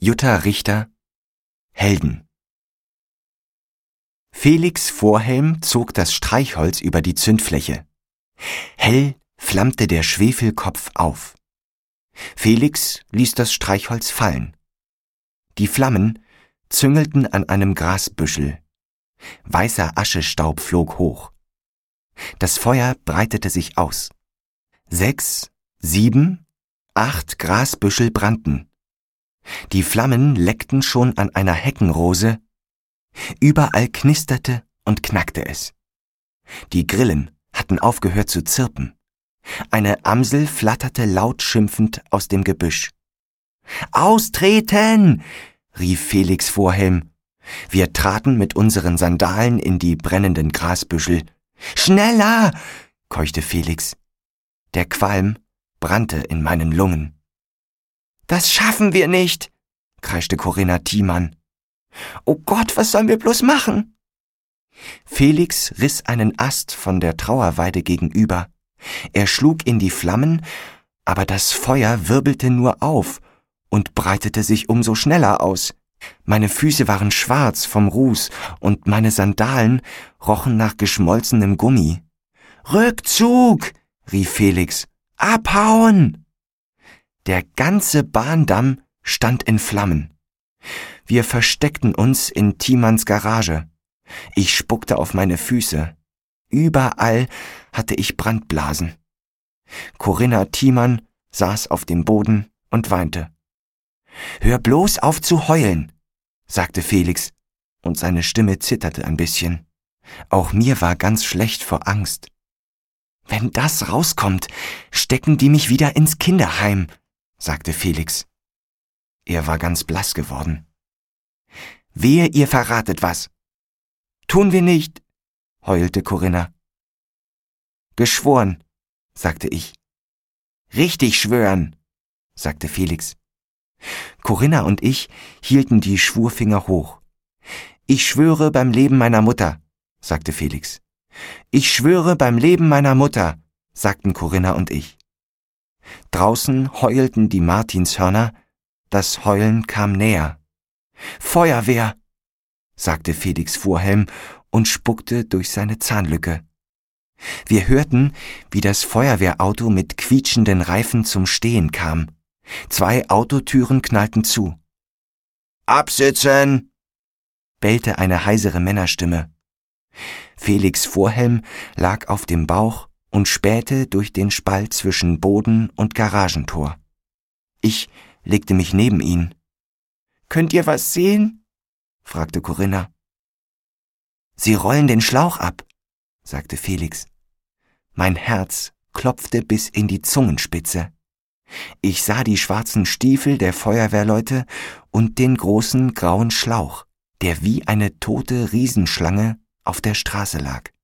Jutta Richter, Helden. Felix Vorhelm zog das Streichholz über die Zündfläche. Hell flammte der Schwefelkopf auf. Felix ließ das Streichholz fallen. Die Flammen züngelten an einem Grasbüschel. Weißer Aschestaub flog hoch. Das Feuer breitete sich aus. 6, 7, 8 Grasbüschel brannten. Die Flammen leckten schon an einer Heckenrose. Überall knisterte und knackte es. Die Grillen hatten aufgehört zu zirpen. Eine Amsel flatterte laut schimpfend aus dem Gebüsch. »Austreten!« rief Felix Vorhelm. Wir traten mit unseren Sandalen in die brennenden Grasbüschel. »Schneller!« keuchte Felix. Der Qualm brannte in meinen Lungen. »Das schaffen wir nicht«, kreischte Corinna Thiemann. »Oh Gott, was sollen wir bloß machen?« Felix riss einen Ast von der Trauerweide gegenüber. Er schlug in die Flammen, aber das Feuer wirbelte nur auf und breitete sich umso schneller aus. Meine Füße waren schwarz vom Ruß und meine Sandalen rochen nach geschmolzenem Gummi. »Rückzug«, rief Felix. »Abhauen!« Der ganze Bahndamm stand in Flammen. Wir versteckten uns in Thiemanns Garage. Ich spuckte auf meine Füße. Überall hatte ich Brandblasen. Corinna Thiemann saß auf dem Boden und weinte. »Hör bloß auf zu heulen«, sagte Felix, und seine Stimme zitterte ein bisschen. Auch mir war ganz schlecht vor Angst. »Wenn das rauskommt, stecken die mich wieder ins Kinderheim«, sagte Felix. Er war ganz blass geworden. »Wehe, ihr verratet was.« »Tun wir nicht«, heulte Corinna. »Geschworen«, sagte ich. »Richtig schwören«, sagte Felix. Corinna und ich hielten die Schwurfinger hoch. »Ich schwöre beim Leben meiner Mutter«, sagte Felix. »Ich schwöre beim Leben meiner Mutter«, sagten Corinna und ich. Draußen heulten die Martinshörner, das Heulen kam näher. »Feuerwehr«, sagte Felix Vorhelm und spuckte durch seine Zahnlücke. Wir hörten, wie das Feuerwehrauto mit quietschenden Reifen zum Stehen kam. 2 Autotüren knallten zu. »Absitzen«, bellte eine heisere Männerstimme. Felix Vorhelm lag auf dem Bauch und spähte durch den Spalt zwischen Boden und Garagentor. Ich legte mich neben ihn. »Könnt ihr was sehen?« fragte Corinna. »Sie rollen den Schlauch ab«, sagte Felix. Mein Herz klopfte bis in die Zungenspitze. Ich sah die schwarzen Stiefel der Feuerwehrleute und den großen grauen Schlauch, der wie eine tote Riesenschlange auf der Straße lag.